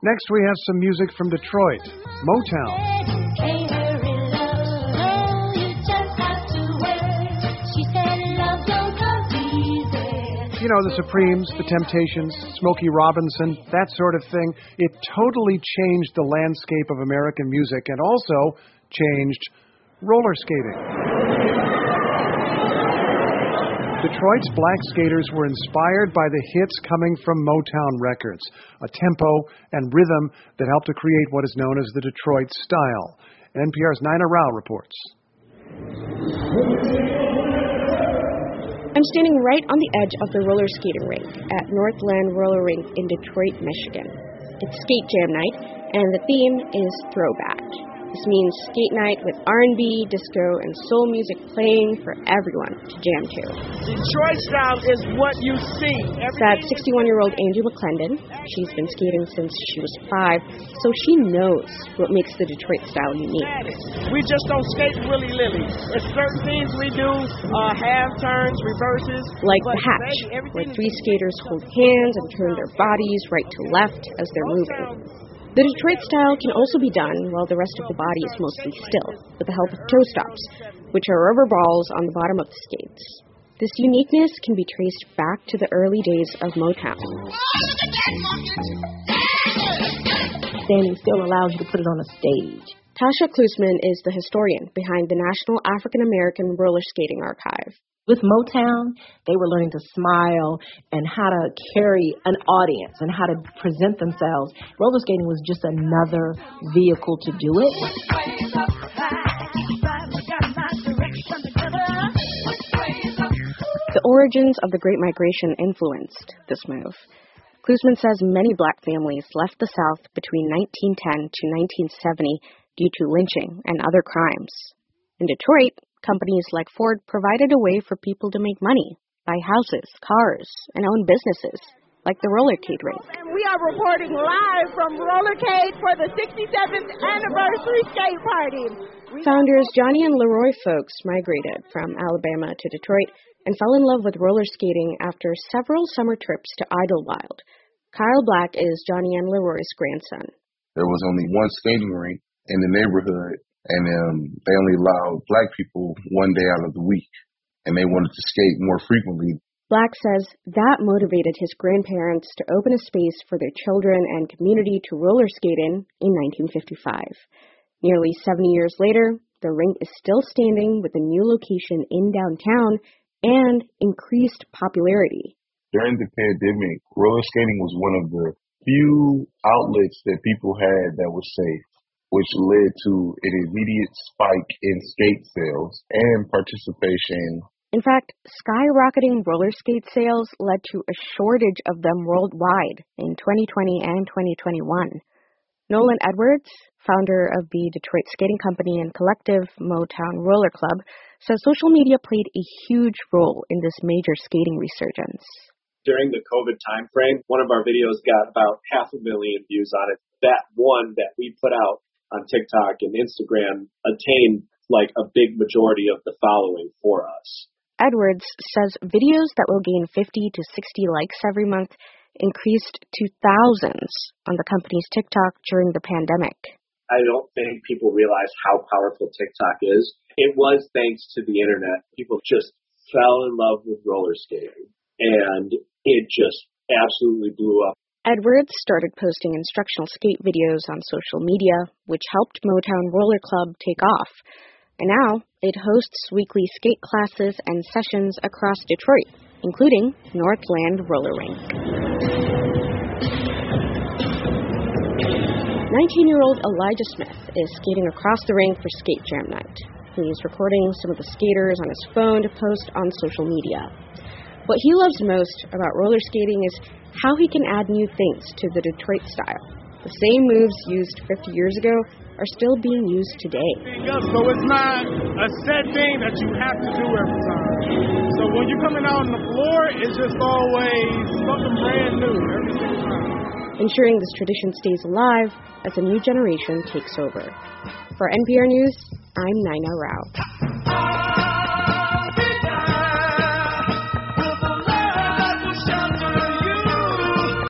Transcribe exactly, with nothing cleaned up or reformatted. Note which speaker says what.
Speaker 1: Next, we have some music from Detroit, Motown. You know, the Supremes, the Temptations, Smokey Robinson, that sort of thing. It totally changed the landscape of American music and also changed roller skating. Detroit's black skaters were inspired by the hits coming from Motown Records, a tempo and rhythm that helped to create what is known as the Detroit style. N P R's Nina Rao reports.
Speaker 2: I'm standing right on the edge of the roller skating rink at Northland Roller Rink in Detroit, Michigan. It's Skate Jam Night, and the theme is Throwback. This means skate night with R and B, disco, and soul music playing for everyone to jam to.
Speaker 3: Detroit style is what you see.
Speaker 2: That's sixty-one-year-old Angie McClendon. She's been skating since she was five, so she knows what makes the Detroit style unique.
Speaker 3: We just don't skate willy-nilly. There's certain things we do, uh, half turns, reverses.
Speaker 2: Like the hatch, where three skaters hold hands and turn their bodies right to left as they're moving. The Detroit style can also be done while the rest of the body is mostly still, with the help of toe stops, which are rubber balls on the bottom of the skates. This uniqueness can be traced back to the early days of Motown.
Speaker 4: Standing still allows you to put it on a stage.
Speaker 2: Tasha Klusman is the historian behind the National African American Roller Skating Archive.
Speaker 4: With Motown, they were learning to smile and how to carry an audience and how to present themselves. Roller skating was just another vehicle to do it.
Speaker 2: The origins of the Great Migration influenced this move. Klusman says many black families left the South between nineteen ten to nineteen seventy due to lynching and other crimes. In Detroit, companies like Ford provided a way for people to make money, buy houses, cars, and own businesses, like the Rollercade rink.
Speaker 5: And we are reporting live from Rollercade for the sixty-seventh anniversary skate party.
Speaker 2: Founders Johnny and Leroy Folks migrated from Alabama to Detroit and fell in love with roller skating after several summer trips to Idlewild. Kyle Black is Johnny and Leroy's grandson.
Speaker 6: There was only one skating rink in the neighborhood, and um, they only allowed black people one day out of the week, and they wanted to skate more frequently.
Speaker 2: Black says that motivated his grandparents to open a space for their children and community to roller skate in in nineteen fifty-five. Nearly seventy years later, the rink is still standing with a new location in downtown and increased popularity.
Speaker 6: During the pandemic, roller skating was one of the few outlets that people had that was safe, which led to an immediate spike in skate sales and participation.
Speaker 2: In fact, skyrocketing roller skate sales led to a shortage of them worldwide in twenty twenty and twenty twenty-one. Nolan Edwards, founder of the Detroit skating company and collective Motown Roller Club, says social media played a huge role in this major skating resurgence.
Speaker 7: During the COVID timeframe, one of our videos got about half a million views on it. That one that we put out on TikTok and Instagram attained like a big majority of the following for us.
Speaker 2: Edwards says videos that will gain fifty to sixty likes every month increased to thousands on the company's TikTok during the pandemic.
Speaker 7: I don't think people realize how powerful TikTok is. It was thanks to the internet. People just fell in love with roller skating, and it just absolutely blew up.
Speaker 2: Edwards started posting instructional skate videos on social media, which helped Motown Roller Club take off. And now it hosts weekly skate classes and sessions across Detroit, including Northland Roller Rink. nineteen-year-old Elijah Smith is skating across the rink for Skate Jam Night. He's recording some of the skaters on his phone to post on social media. What he loves most about roller skating is how he can add new things to the Detroit style. The same moves used fifty years ago are still being used today.
Speaker 8: So it's not a set thing that you have to do every time. So when you're coming out on the floor, it's just always something brand new every single time.
Speaker 2: Ensuring this tradition stays alive as a new generation takes over. For N P R News, I'm Nina Rao.